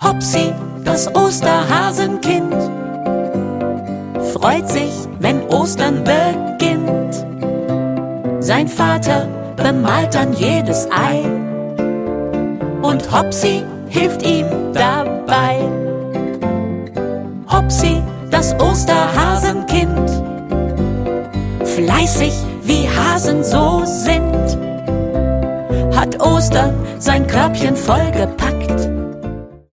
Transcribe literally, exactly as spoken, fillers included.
Hopsi, das Osterhasenkind, freut sich, wenn Ostern beginnt. Sein Vater bemalt dann jedes Ei und Hopsi hilft ihm dabei. Hopsi, das Osterhasenkind, fleißig wie Hasen so sind, hat Ostern sein Körbchen vollgepackt